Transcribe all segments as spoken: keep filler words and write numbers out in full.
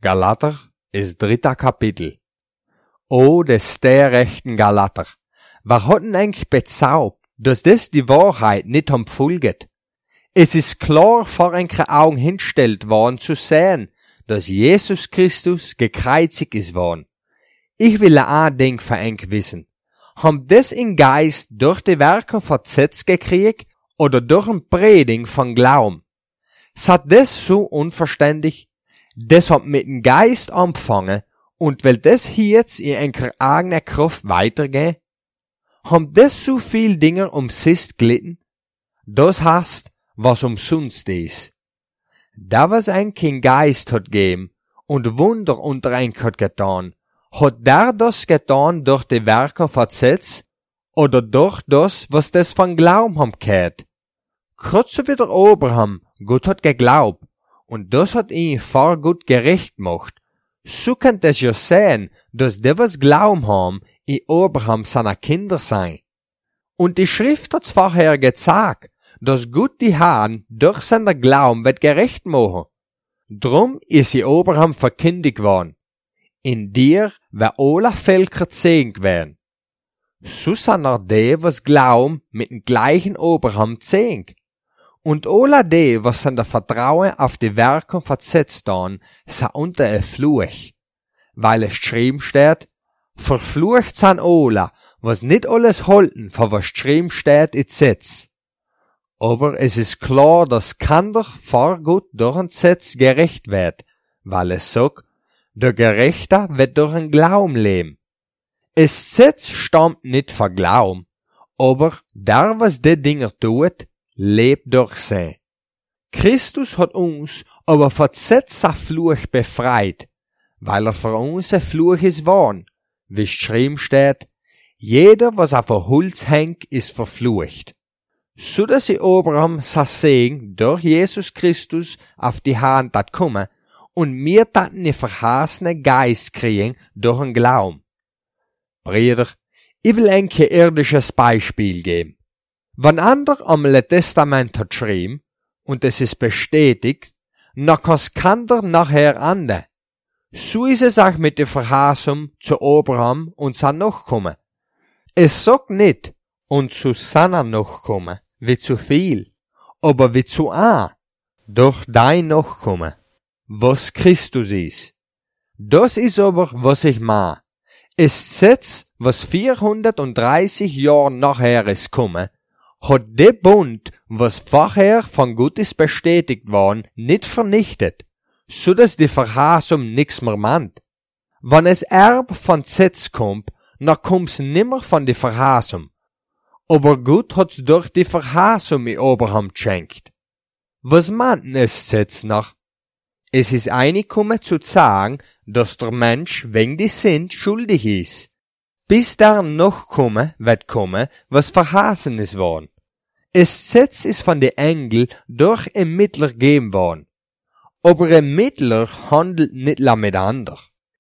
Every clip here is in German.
Galater ist dritter Kapitel. O, des der rechten Galater, wer hat denn eigentlich bezaubt, dass das die Wahrheit nicht ham folget? Es ist klar vor eure Augen hinstellt worden zu sehen, dass Jesus Christus gekreuzigt ist worden. Ich will ein Ding für euch wissen. Haben das in Geist durch die Werke versetzt gekriegt oder durch ein Predigen von Glauben? Seid das so unverständlich? Das hat mit dem Geist angefangen und will das jetzt in einer eigenen Kraft weitergehen? Haben das so viel Dinge umsist glitten? Das heißt, was umsonst ist. Da was ein Kind Geist hat gegeben und Wunder unter ein hat getan, hat der das getan durch die Werke versetzt oder durch das, was das von Glauben ham gehört? Kurz so wie der Abraham, Gott hat geglaubt und das hat ihn vor Gott gerecht gemacht. So könnt es ja sehen, dass die was Glauben haben, in Abraham seiner Kinder sein. Und die Schrift hat vorher gezeigt, dass Gott die Herren durch seinen Glauben wird gerecht machen. Drum ist sie Abraham verkündigt worden. In dir wer alle Völker zehn werden. So sind auch die, was glauben, mit dem gleichen Abraham zehn. Und alle die, was an der Vertrauen auf die Werke versetzt haben, sind unter ein Fluch. Weil es geschrieben steht, verflucht sind alle, was nicht alles halten, für was geschrieben steht, it Setz. Aber es ist klar, dass keiner vor Gott durch ein Setz gerecht wird, weil es sagt, der Gerechte wird durch ein Glauben leben. Es Setz stammt nicht von Glauben, aber der, was die Dinge tut, lebt durch sie. Christus hat uns aber von Setzer Fluch befreit, weil er für uns ein Fluch ist worden, wie es geschrieben steht, jeder, was auf ein Holz hängt, ist verflucht. So dass sie Abraham sa Segen durch Jesus Christus auf die Hand dat kommen und mir taten die verhasene Geist kriegen durch ein Glauben. Brüder, ich will ein irdisches Beispiel geben. Wenn ander am Testament hat geschrieben, und es ist bestätigt, noch kann's keiner nachher ande. So ist es auch mit der Verheißung zu Abraham und seinen Nachkommen. Es sagt nicht, und zu seiner Nachkommen, wie zu viel, aber wie zu ein, durch dein Nachkommen, was Christus ist. Das ist aber, was ich mein. Es Setz, was vierhundertdreißig Jahre nachher ist kommen, hat der Bund, was vorher von Gott ist bestätigt worden, nicht vernichtet, so dass die Verheißung nix mehr meint. Wenn es Erb von Setz kommt, dann kommt's nimmer von die Verheißung. Aber Gott hat's durch die Verheißung mit Abraham geschenkt. Was meint es Setz noch? Es ist eingekommen zu sagen, dass der Mensch wegen die Sünd schuldig ist. Bis der Nachkomme wird kommen, was verheißen ist worden. Es Setz ist von den Engel durch ein Mittler gegeben worden. Aber ein Mittler handelt nicht miteinander.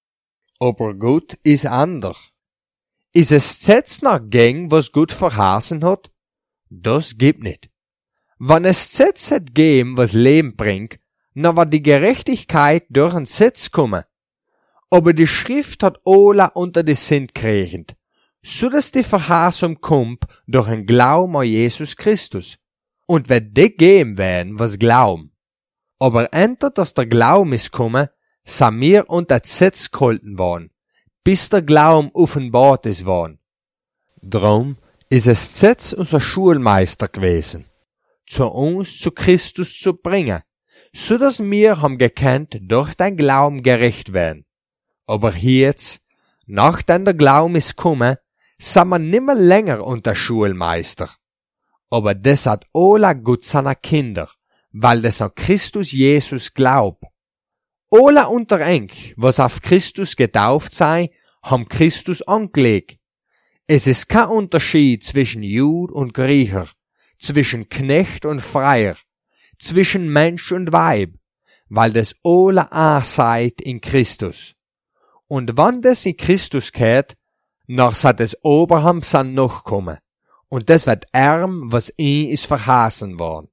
Aber Gott ist anders. Ist es Setz nach Gang, was Gott verheißen hat? Das gibt nicht. Wenn es Setz hat geben, was Leben bringt, dann wird die Gerechtigkeit durch ein Setz kommen. Aber die Schrift hat alle unter die Sünd gekriegt, so dass die Verheißung kommt durch ein Glauben an Jesus Christus. Und wird die geben werden, was glauben. Aber enter, dass der Glauben ist kommen, sind wir unter Setz gehalten worden, bis der Glauben offenbart ist worden. Drum ist es Setz unser Schulmeister gewesen, zu uns zu Christus zu bringen, so dass wir haben gekannt, durch dein Glauben gerecht werden. Aber jetzt, nachdem der Glauben ist kommen, sind wir nimmer länger unter Schulmeister. Aber das hat alle Gott seiner Kinder, weil das an Christus Jesus glaubt. Alle unter euch, was auf Christus getauft sei, haben Christus angelegt. Es ist kein Unterschied zwischen Jud und Griecher, zwischen Knecht und Freier, zwischen Mensch und Weib, weil das alle ein seid in Christus. Und wann das in Christus gehört, nach hat es Abraham sein Nachkommen, und das wird arm, was ihm ist verheißen worden.